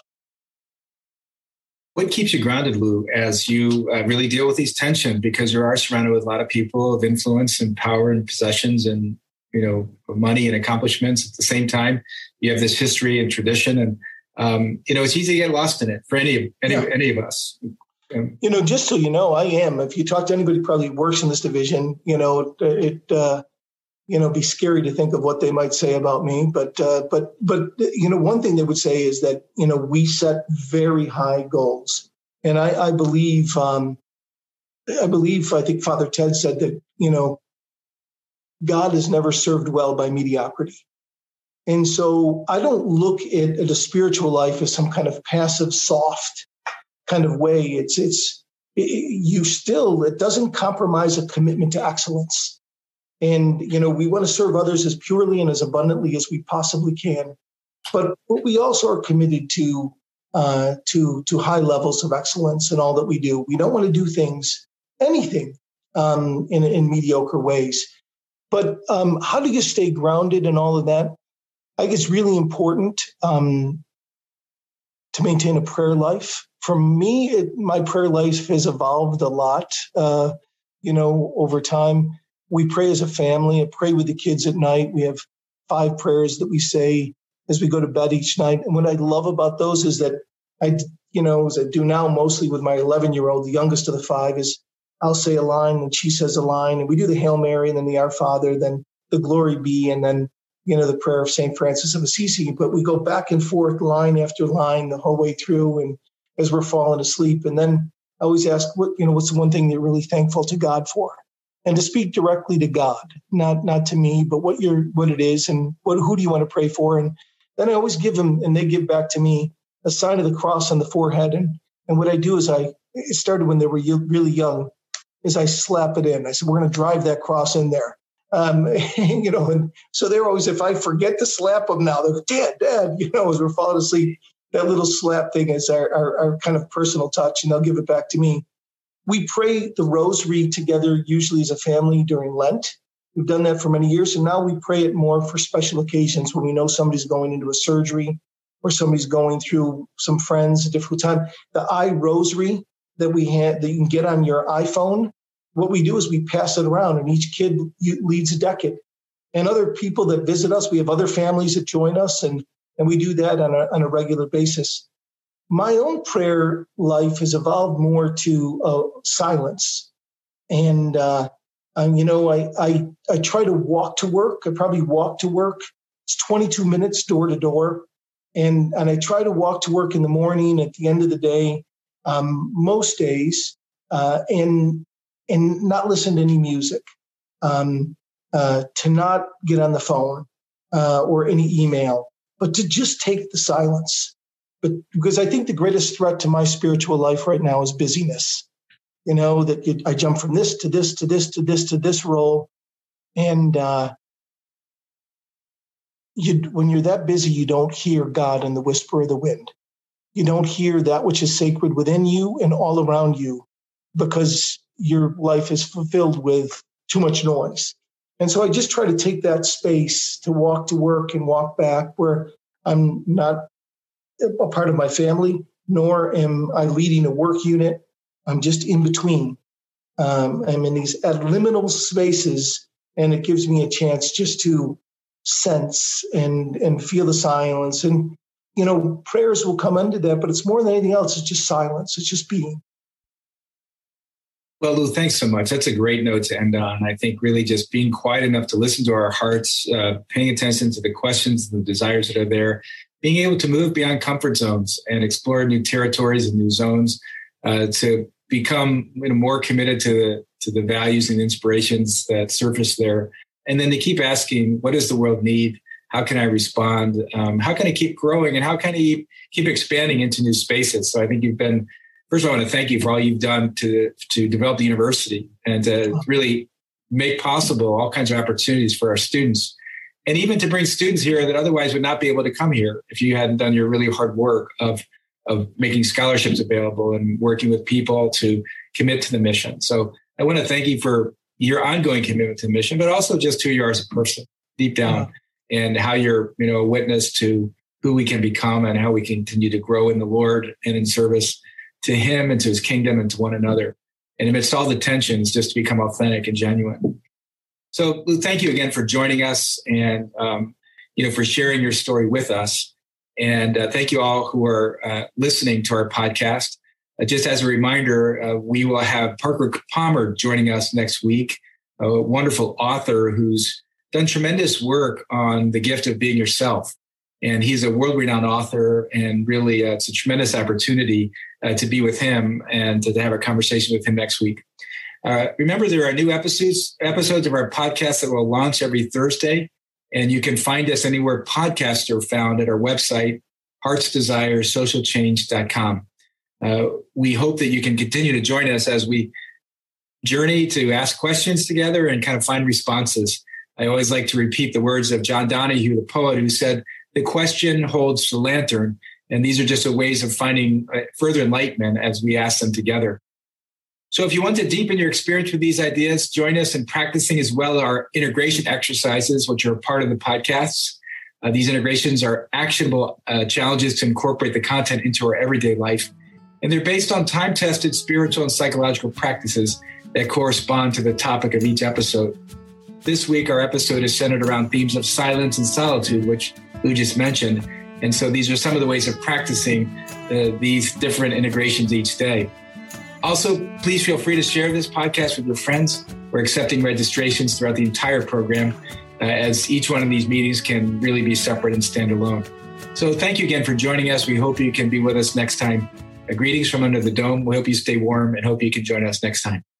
What keeps you grounded, Lou, as you uh, really deal with these tensions? Because you are surrounded with a lot of people of influence and power and possessions and, you know, money and accomplishments. At the same time, you have this history and tradition, and um, you know, it's easy to get lost in it for any of any, yeah. any of us. Um,
you know, just so you know, I am. If you talk to anybody who probably works in this division, you know, it, it uh, you know, be scary to think of what they might say about me. But, uh, but, but, you know, one thing they would say is that, you know, we set very high goals. And I, I believe, um, I believe, I think Father Ted said that, you know, God is never served well by mediocrity. And so I don't look at, at a spiritual life as some kind of passive, soft kind of way. It's, it's, it, you still, it doesn't compromise a commitment to excellence. And, you know, we want to serve others as purely and as abundantly as we possibly can. But, but we also are committed to uh, to, to high levels of excellence in all that we do. We don't want to do things, anything, um, in, in mediocre ways. But um, how do you stay grounded in all of that? I think it's really important um, to maintain a prayer life. For me, it, my prayer life has evolved a lot, uh, you know, over time. We pray as a family. I pray with the kids at night. We have five prayers that we say as we go to bed each night. And what I love about those is that I, you know, as I do now mostly with my eleven-year-old, the youngest of the five, is I'll say a line and she says a line, and we do the Hail Mary and then the Our Father, then the Glory Be, and then, you know, the prayer of Saint Francis of Assisi. But we go back and forth line after line the whole way through, and as we're falling asleep. And then I always ask, what, you know, what's the one thing you're really thankful to God for? And to speak directly to God, not not to me, but what you're, what it is, and what, who do you want to pray for? And then I always give them, and they give back to me, a sign of the cross on the forehead. And and what I do is I, it started when they were really young, is I slap it in. I said, we're going to drive that cross in there. Um, you know, and so they're always, if I forget to slap them now, they're Dad, Dad, you know, as we're falling asleep, that little slap thing is our, our, our kind of personal touch, and they'll give it back to me. We pray the rosary together, usually as a family during Lent. We've done that for many years, and now we pray it more for special occasions when we know somebody's going into a surgery or somebody's going through some friends, a difficult time. The I Rosary that we had, that you can get on your iPhone, what we do is we pass it around, and each kid leads a decade. And other people that visit us, we have other families that join us, and, and we do that on a, on a regular basis. My own prayer life has evolved more to uh, silence. And, uh, um, you know, I, I I try to walk to work. I probably walk to work. It's twenty-two minutes door to door. And, and I try to walk to work in the morning, at the end of the day, um, most days, uh, and and not listen to any music, um, uh, to not get on the phone uh, or any email, but to just take the silence. But because I think the greatest threat to my spiritual life right now is busyness. You know, that you, I jump from this to this to this to this to this role. And uh, you, when you're that busy, you don't hear God in the whisper of the wind. You don't hear that which is sacred within you and all around you, because your life is fulfilled with too much noise. And so I just try to take that space to walk to work and walk back, where I'm not a part of my family, nor am I leading a work unit. I'm just in between. Um, I'm in these liminal spaces, and it gives me a chance just to sense and, and feel the silence. And, you know, prayers will come under that, but it's more than anything else. It's just silence. It's just being.
Well, Lou, thanks so much. That's a great note to end on. I think really just being quiet enough to listen to our hearts, uh, paying attention to the questions, the desires that are there, being able to move beyond comfort zones and explore new territories and new zones, uh, to become, you know, more committed to the, to the values and inspirations that surface there. And then to keep asking, what does the world need? How can I respond? Um, how can I keep growing? And how can I keep expanding into new spaces? So I think you've been, first of all, I want to thank you for all you've done to, to develop the university and to really make possible all kinds of opportunities for our students. And even to bring students here that otherwise would not be able to come here if you hadn't done your really hard work of, of making scholarships available and working with people to commit to the mission. So I want to thank you for your ongoing commitment to the mission, but also just who you are as a person deep down, and how you're, you know, a witness to who we can become and how we continue to grow in the Lord and in service to him and to his kingdom and to one another. And amidst all the tensions, just to become authentic and genuine. So, Lou, thank you again for joining us and, um, you know, for sharing your story with us. And uh, thank you all who are uh, listening to our podcast. Uh, just as a reminder, uh, we will have Parker Palmer joining us next week, a wonderful author who's done tremendous work on the gift of being yourself. And he's a world-renowned author, and really uh, it's a tremendous opportunity uh, to be with him and to, to have a conversation with him next week. Uh, remember, there are new episodes episodes of our podcast that will launch every Thursday, and you can find us anywhere podcasts are found at our website, hearts desire social change dot com. Uh, we hope that you can continue to join us as we journey to ask questions together and kind of find responses. I always like to repeat the words of John Donahue, the poet, who said, "The question holds the lantern, And these are just a ways of finding further enlightenment as we ask them together. So if you want to deepen your experience with these ideas, join us in practicing as well our integration exercises, which are a part of the podcasts. Uh, these integrations are actionable uh, challenges to incorporate the content into our everyday life. And they're based on time-tested spiritual and psychological practices that correspond to the topic of each episode. This week, our episode is centered around themes of silence and solitude, which Lou just mentioned. And so these are some of the ways of practicing uh, these different integrations each day. Also, please feel free to share this podcast with your friends. We're accepting registrations throughout the entire program, uh, as each one of these meetings can really be separate and stand alone. So thank you again for joining us. We hope you can be with us next time. Uh, greetings from under the dome. We hope you stay warm and hope you can join us next time.